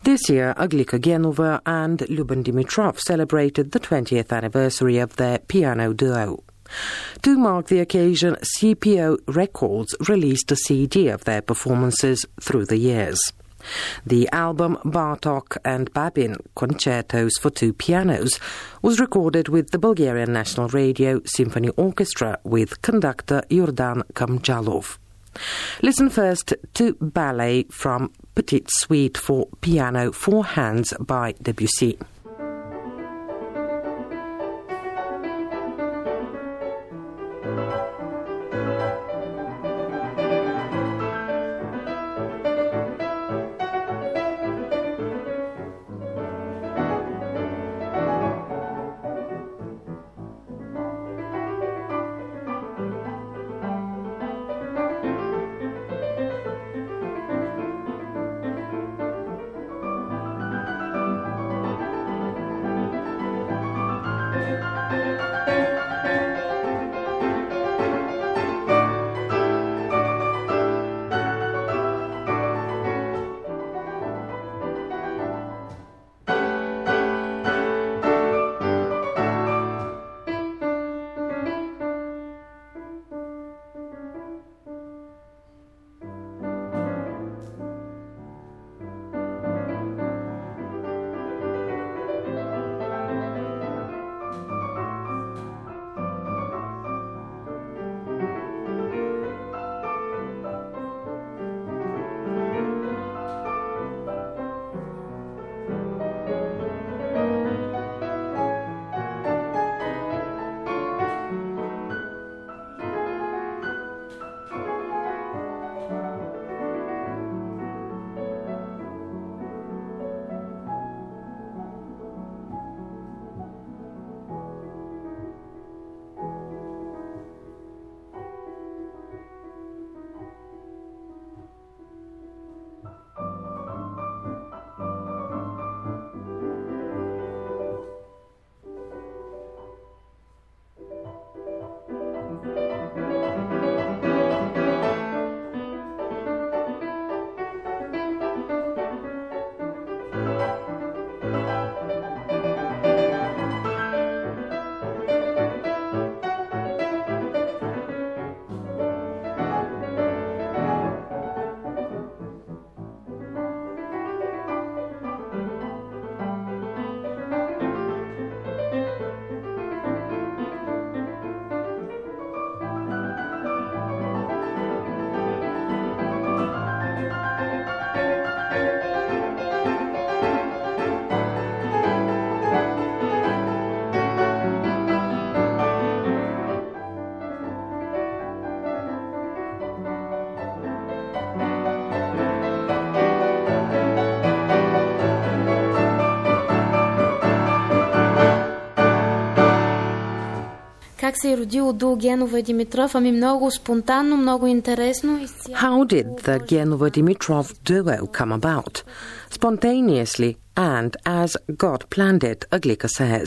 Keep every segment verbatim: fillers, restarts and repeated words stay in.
This year, Aglika Genova and Lyuben Dimitrov celebrated the twentieth anniversary of their piano duo. To mark the occasion, C P O Records released a C D of their performances through the years. The album Bartok and Babin, Concertos for Two Pianos, was recorded with the Bulgarian National Radio Symphony Orchestra with conductor Yordan Kamjalov. Listen first to Ballet from Petite Suite for Piano Four Hands by Debussy. Как се е родило дуо Генова и Димитров? Ами много спонтанно, много интересно. How did the Genova-Dimitrov duo come about? Spontaneously and as God planned it, Aglika says.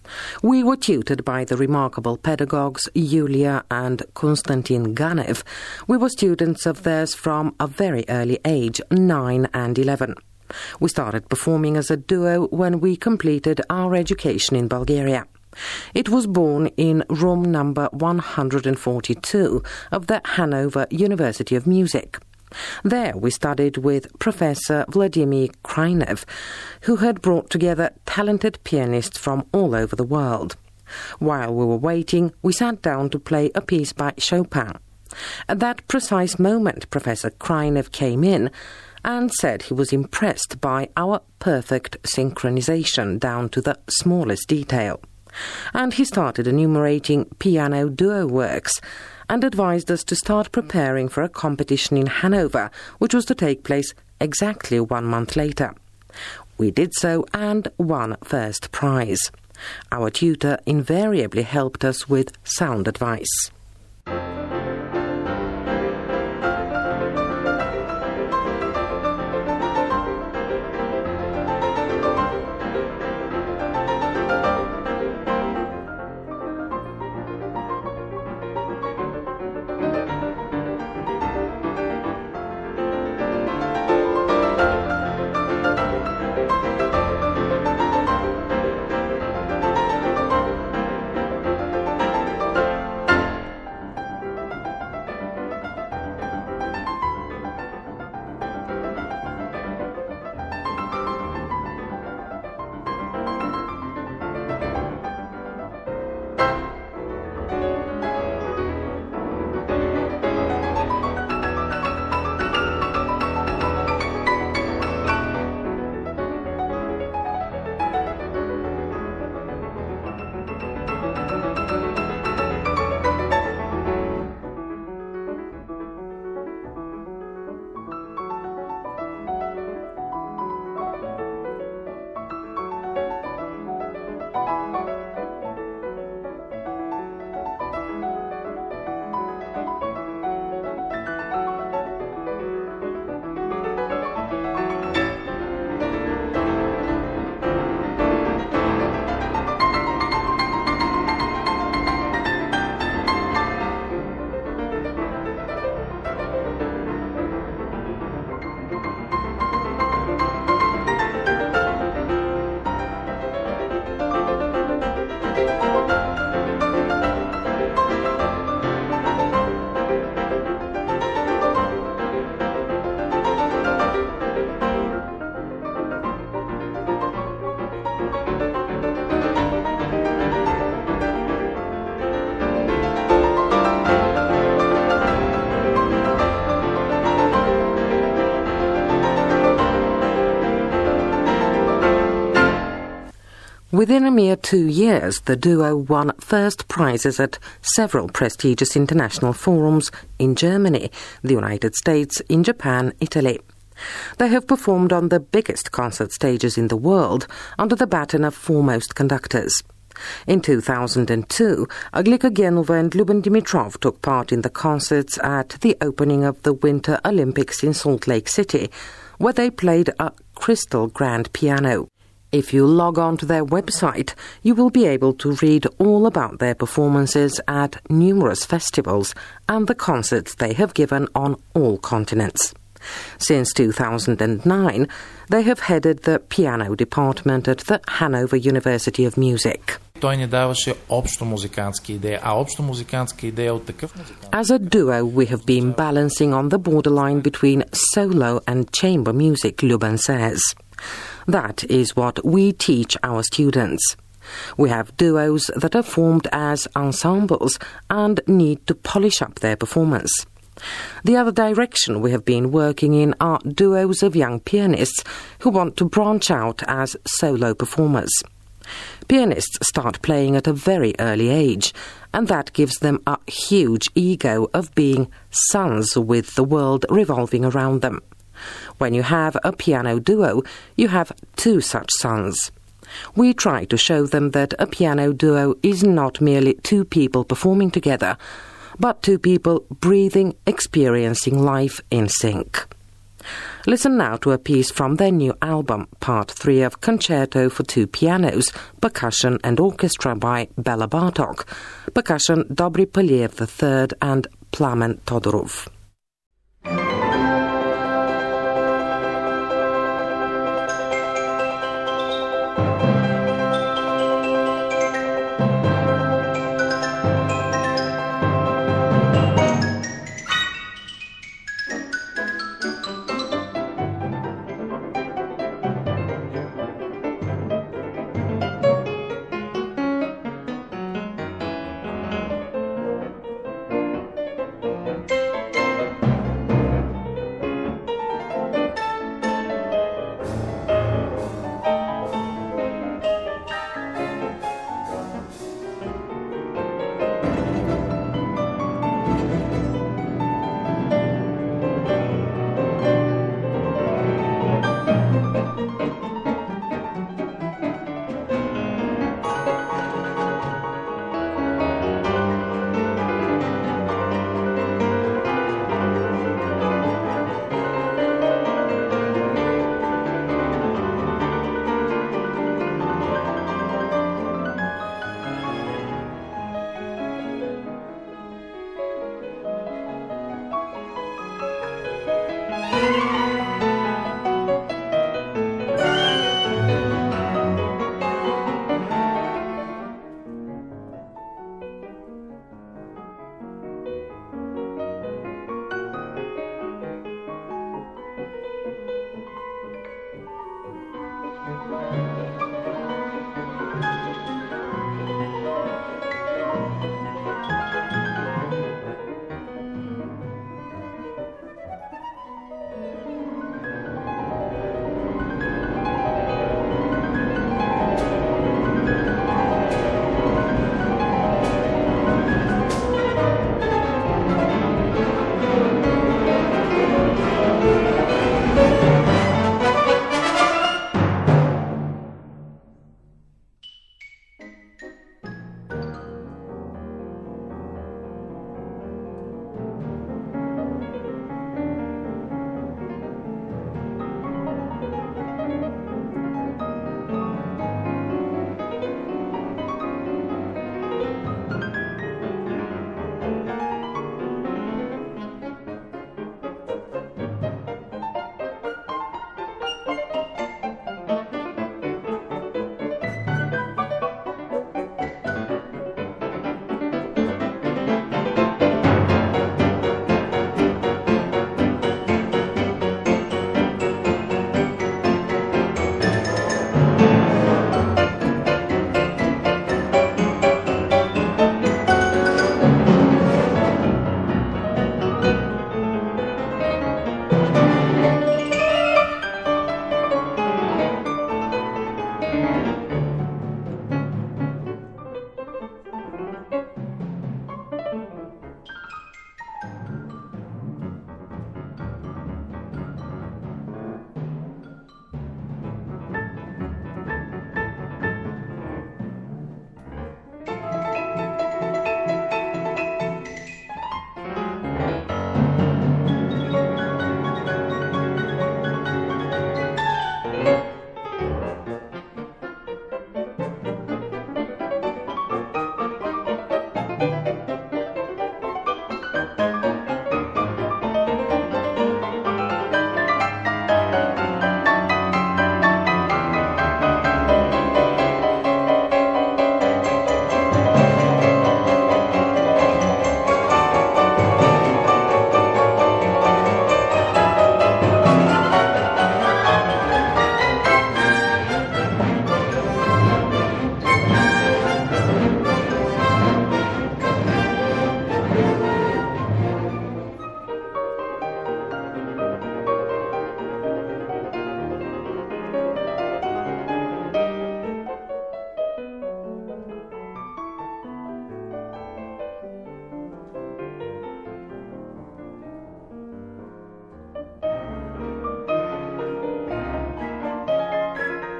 We were tutored by the remarkable pedagogues Yulia and Konstantin Ganev. We were students of theirs from a very early age, nine and eleven. We started performing as a duo when we completed our education in Bulgaria. It was born in room number one hundred forty-two of the Hanover University of Music. There we studied with Professor Vladimir Krynev, who had brought together talented pianists from all over the world. While we were waiting, we sat down to play a piece by Chopin. At that precise moment, Professor Krynev came in and said he was impressed by our perfect synchronization down to the smallest detail. And he started enumerating piano duo works and advised us to start preparing for a competition in Hanover, which was to take place exactly one month later. We did so and won first prize. Our tutor invariably helped us with sound advice. Within a mere two years, the duo won first prizes at several prestigious international forums in Germany, the United States, in Japan, Italy. They have performed on the biggest concert stages in the world under the baton of foremost conductors. In two thousand two, Aglika Genova and Lyuben Dimitrov took part in the concerts at the opening of the Winter Olympics in Salt Lake City, where they played a crystal grand piano. If you log on to their website, you will be able to read all about their performances at numerous festivals and the concerts they have given on all continents. Since two thousand nine, they have headed the piano department at the Hanover University of Music. Той ни даваше общо музикантски идеи, а общо музикантска идея от такъв музикант. As a duo, we have been balancing on the borderline between solo and chamber music, Lyuben says. That is what we teach our students. We have duos that are formed as ensembles and need to polish up their performance. The other direction we have been working in are duos of young pianists who want to branch out as solo performers. Pianists start playing at a very early age, and that gives them a huge ego of being sons with the world revolving around them. When you have a piano duo, you have two such sons. We try to show them that a piano duo is not merely two people performing together, but two people breathing, experiencing life in sync. Listen now to a piece from their new album, Part three of Concerto for Two Pianos, Percussion and Orchestra by Bela Bartok, percussion Dobry Poliev the third and Plamen Todorov.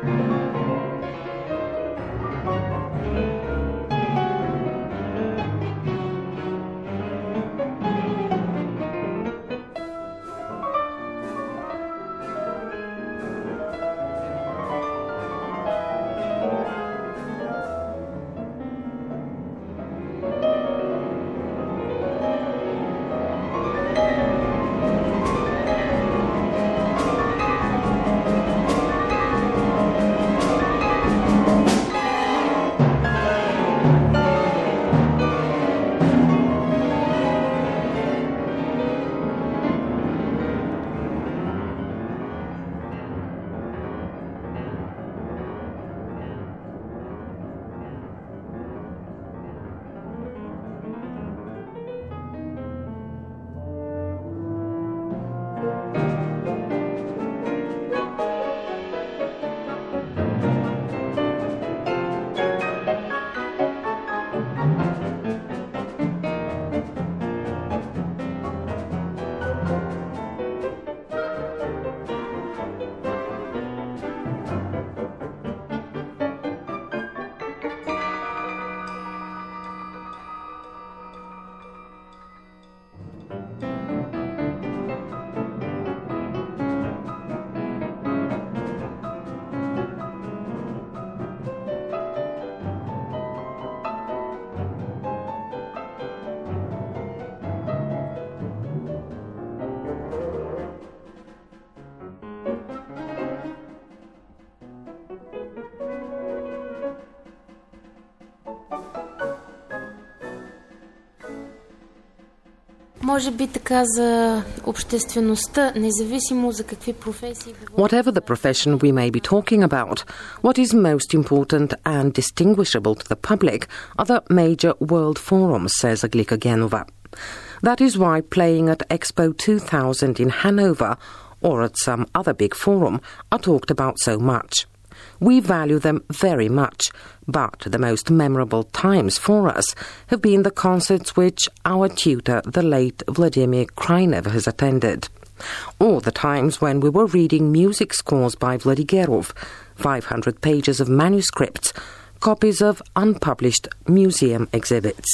Може би така за обществеността, независимо за какви професии. Whatever the profession we may be talking about, what is most important and distinguishable to the public are the major world forums, says Aglika Genova. That is why playing at Expo two thousand in Hanover or at some other big forum are talked about so much. We value them very much, but the most memorable times for us have been the concerts which our tutor, the late Vladimir Krynev, has attended, or the times when we were reading music scores by Vladigerov, five hundred pages of manuscripts, copies of unpublished museum exhibits.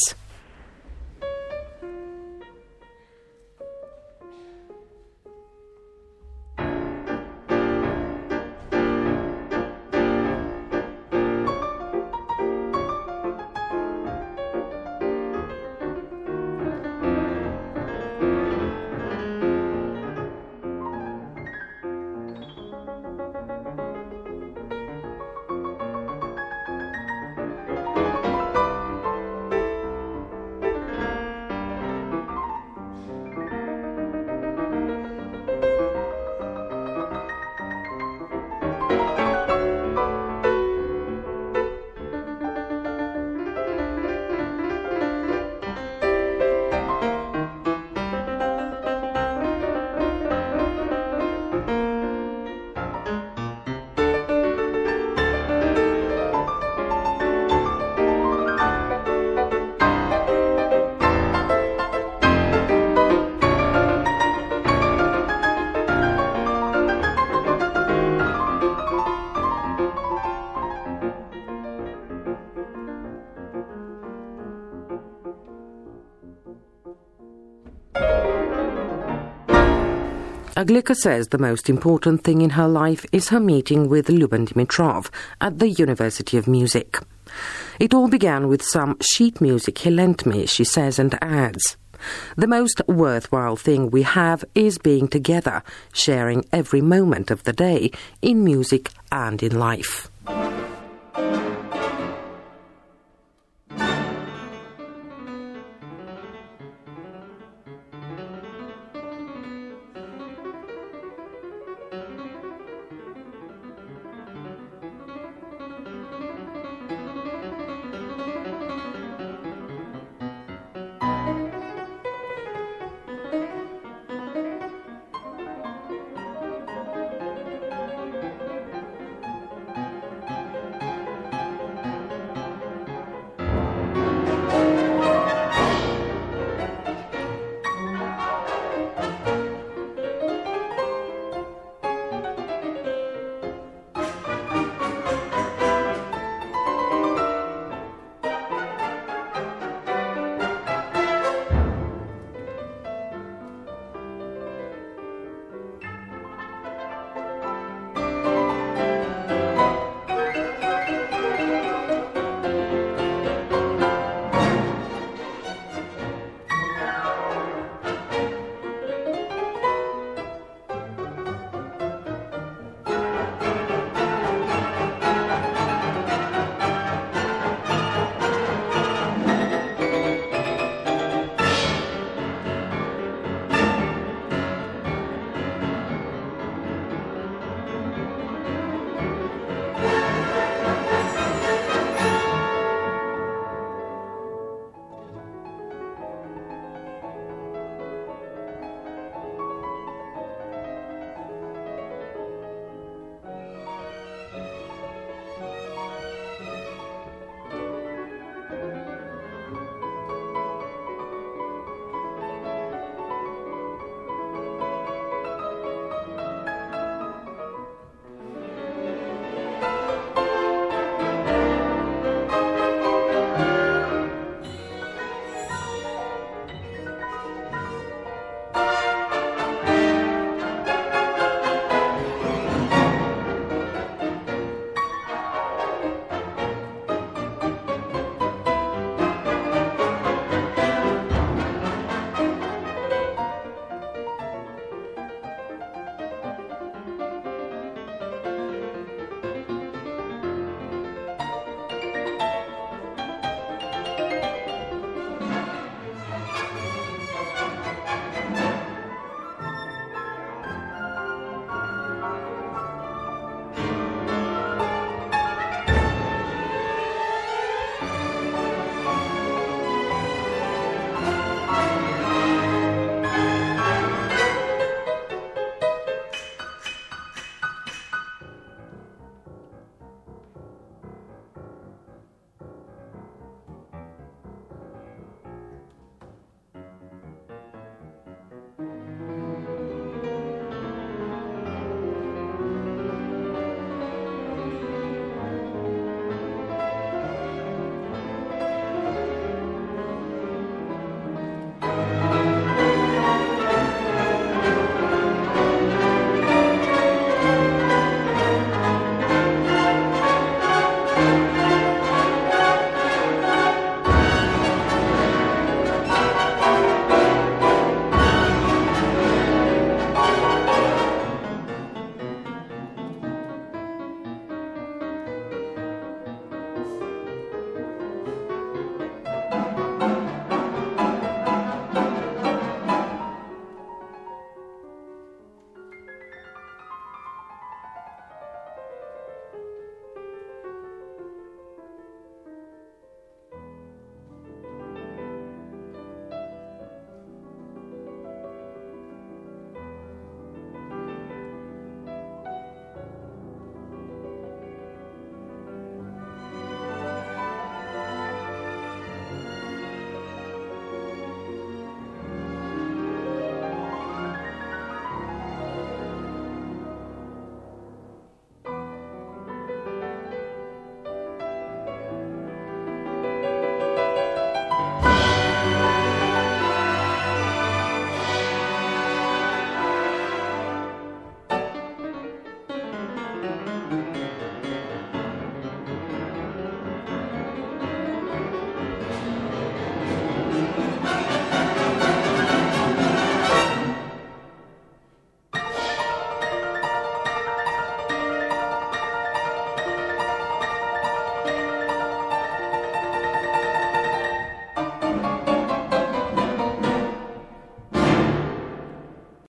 Aglika says the most important thing in her life is her meeting with Lyuben Dimitrov at the University of Music. It all began with some sheet music he lent me, she says, and adds, "The most worthwhile thing we have is being together, sharing every moment of the day in music and in life."